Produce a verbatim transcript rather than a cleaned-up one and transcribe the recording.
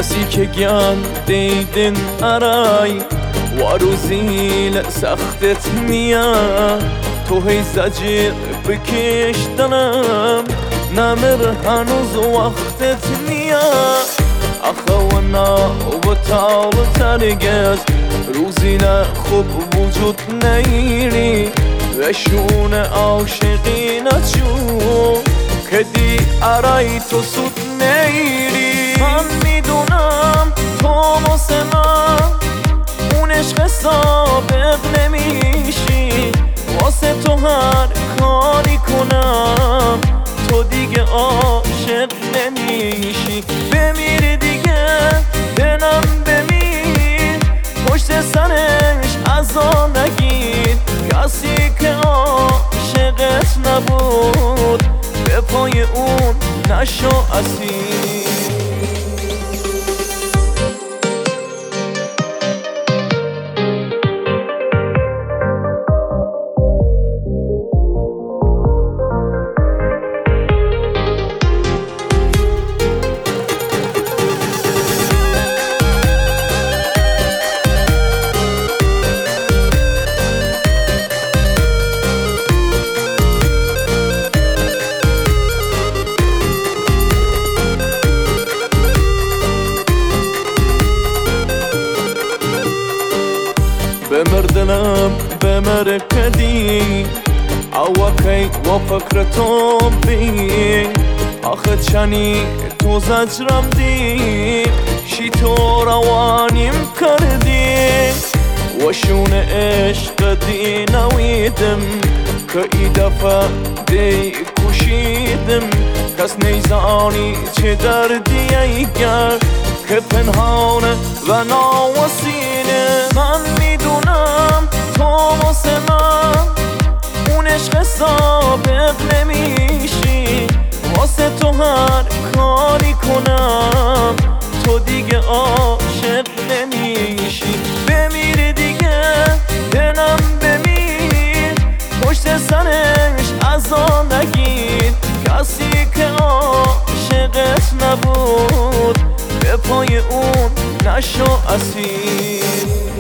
کسی که گیان دیدن ارای و روزی لسختت نیا تو هی زجیر بکشتنم نمر هنوز وقتت نیا اخوانا و تال ترگز روزی نه خوب وجود نیری وشون عاشقی نچون که دی ارای تو سود نیری من میدونم تو واسه من اون عشق سابق نمیشی واسه تو هر کاری کنم تو دیگه عاشق نمیشی بمیر دیگه دلم بمیر پشت سرش عزا نگیر کسی که عاشقت نبود به پای اون نشو اسیر بمردنم بمرکدی عوکی و فکرتو بی آخه چنی تو زجرم دی شی تو روانیم کردی و شون عشق دی نویدم که ای دفعه دی کشیدم کس نیزانی چه دردی ایگر که پنهانه و ناوسینه من میدونم تو واسه من اون عشق سابق نمیشی واسه تو هر کاری کنم تو دیگه عاشق نمیشی بمیر دیگه دلم بمیر پشت سرش عزا نگیر کسی که عاشقت نبود به پای اون نشو اسیر